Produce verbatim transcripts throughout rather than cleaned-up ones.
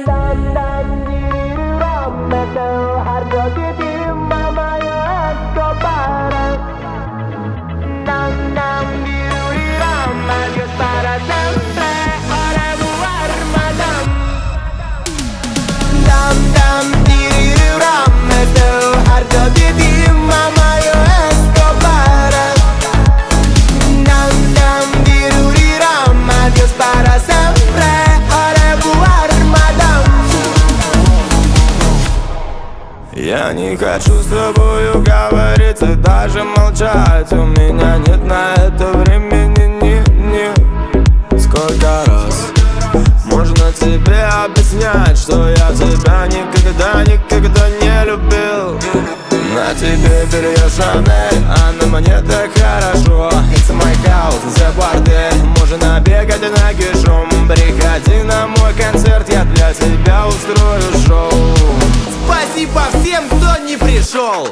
Я не хочу с тобою говорить и даже молчать. У меня нет на это времени, не, не. Сколько раз можно тебе объяснять, что я тебя никогда, никогда не любил. На тебе белье Шанель, а на мне так хорошо. It's my house, the бордель. Можно бегать нагишом. Приходи на мой концерт, я для тебя устрою шоу. Спасибо всем, кто не пришел.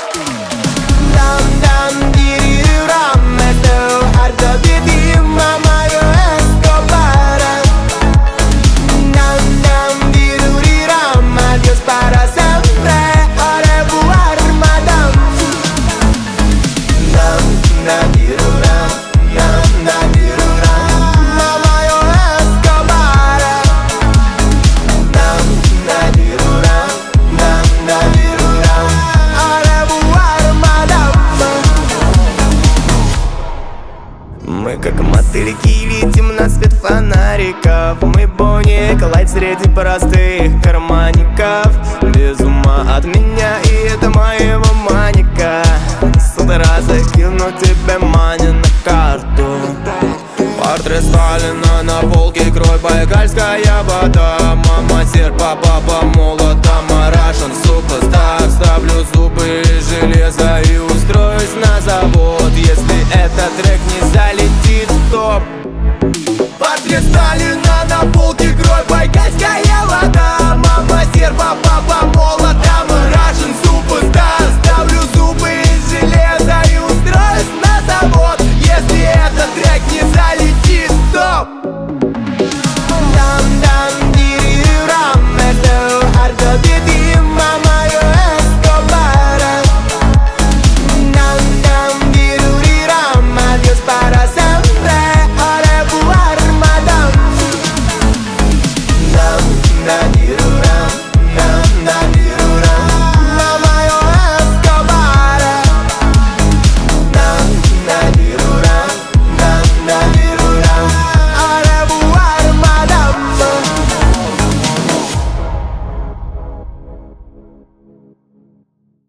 Мы как мотыльки летим на свет фонариков. Мы Бонни и Клайд среди простых карманников. Без ума от меня и это моего маника. С утра закину тебе мани на карту. Портрет Сталина на полке, кровь байкальская вода. Мама серпа, папа молота, Russian суперстар. Ставлю зубы и железо и устроюсь на завод. Если этот трек не залетит в топ. Портрет Сталина